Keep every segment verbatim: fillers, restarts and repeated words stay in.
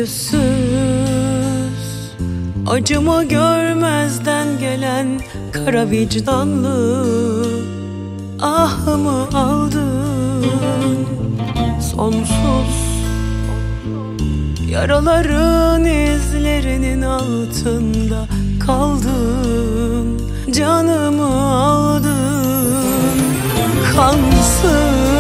yüzsüz, acımı görmezden gelen kara vicdanlı, ahımı aldın sonsuz. Yaraların izlerinin altında kaldın, canımı aldın. Kansız,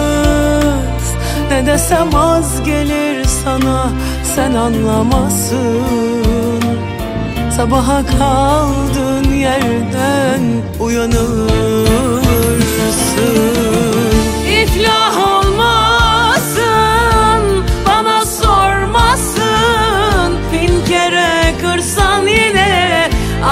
ne desem az gelir sana, sen anlamazsın. Sabaha kaldığın yerden uyanırsın. İflah olmasın, bana sormasın. Bin kere kırsan yine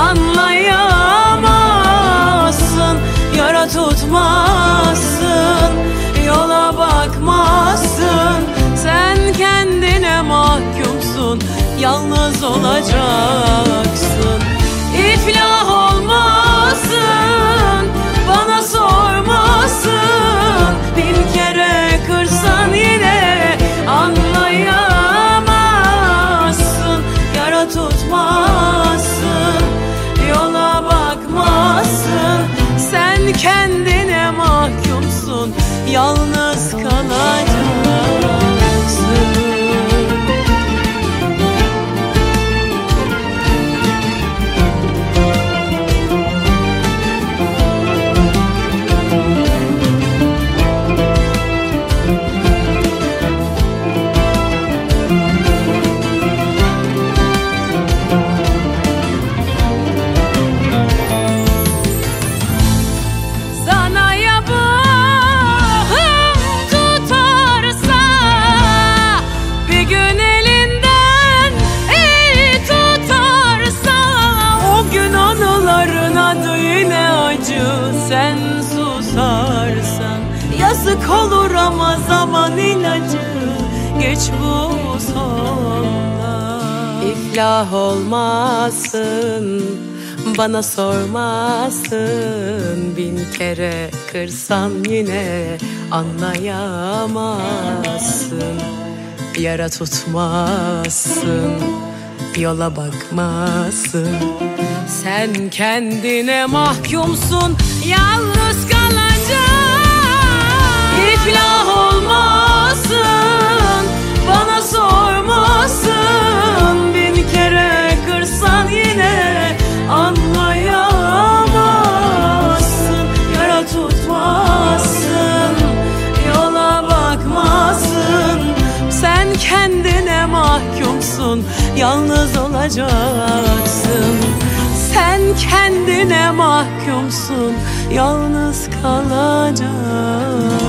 anlayamazsın. Yara tutmazsın, yola bakmazsın. Sen kendine mahkumsun, yalnız olacaksın. İflah olmasın, bana sormasın. Bin kere kırsan yine anlayamazsın. Yara tutmazsın, yola bakmazsın. Sen kendine mahkumsun, yalnız kalacaksın. Sen susarsan yazık olur ama zaman ilacı, geç bu sonda. İflah olmasın, bana sormasın. Bin kere kırsan yine anlayamazsın. Yara tutmazsın, yola bakmazsın. Sen kendine mahkumsun, yalnız kalacaksın. İflah olmasın, bana sormasın. Bin kere kırsan yine anlayamazsın. Yara tutmazsın, yola bakmazsın. Sen kendine mahkumsun, yalnız olacaksın. Sen kendine mahkumsun, yalnız kalacaksın.